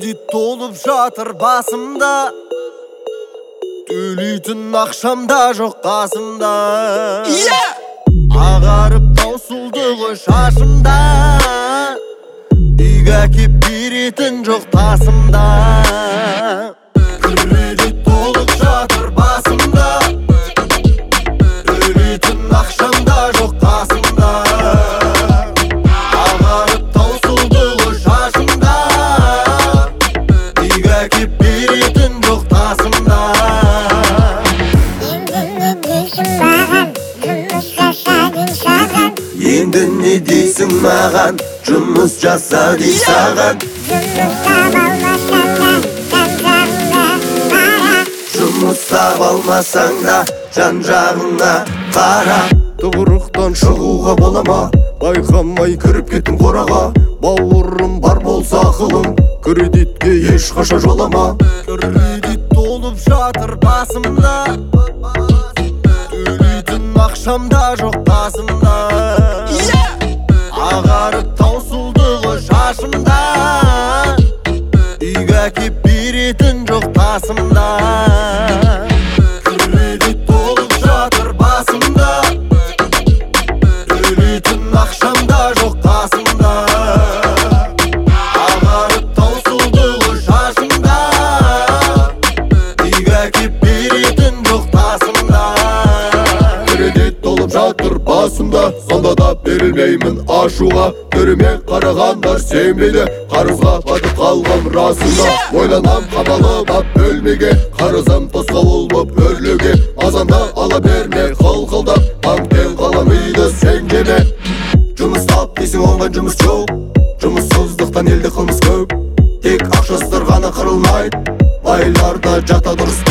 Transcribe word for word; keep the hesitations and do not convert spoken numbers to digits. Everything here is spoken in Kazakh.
Кредит толып жатыр басымда, төлейтін ақшамда жоқ қасымда. Ағарып таусылды шашымда, үйге кеп беретін жоқ тасымда. Кредит толып жатыр басымда, төлейтін ақшамда жоқ қасымда. Ағарып таусылды шашымда, үйге кеп беретін жоқ тасымда. Енді не дейсің маған, жұмыс жаса дей саған. Жұмыс таба алмасаң да жан-жағыңа қара. Тығырықтан шығуға бола ма? Байқамай кіріп кеттім қораға. Бауырым бар болса ақылың, кредитке ешқашан жолама. Кредит толып жатыр басымда, төлейтін ақшамда жоқ қасымда. Ағарып таусылды шашымда, үйге кеп беретін жоқ тасымда. Кредит толып жатыр басымда, төлейтін ақшамда жоқ қасымда. Ағарып таусылды шашымда, үйге кеп беретін жоқ тасымда. Кредит толып жатыр басымда, сонда да берілмеймін ашуға. Түріме қарағандар сенбейді, қарызға батып қалғам расында. Ойланам қамалып ап бөлмеге, қарызым тосқауыл боп өрлеуге. Азанда ала берме қылқылдап, банктен қалам үйді сен жеме. Жұмыс тап дейсің оңған жұмыс жоқ, жұмыссыздықтан елде қылмыс көп. Тек ақшасыздар ғана қырылмайды, байларда жата дұрыс